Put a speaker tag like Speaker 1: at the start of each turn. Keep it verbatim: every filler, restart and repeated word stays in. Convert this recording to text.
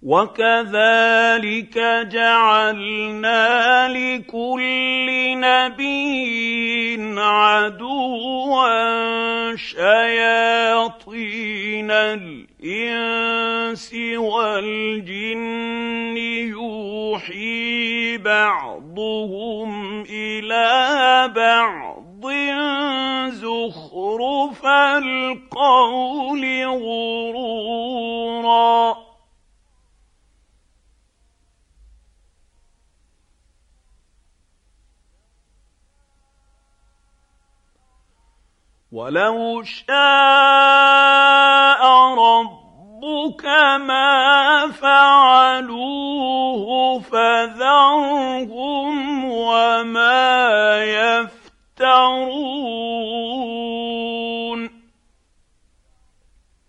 Speaker 1: وكذلك جعلنا لكل نبي عدوا شياطين الإنس والجن يوحي بعضهم إلى بعض زخرف القول غرورا ولو شاء ربك ما فعلوه فذرهم وما يفعلون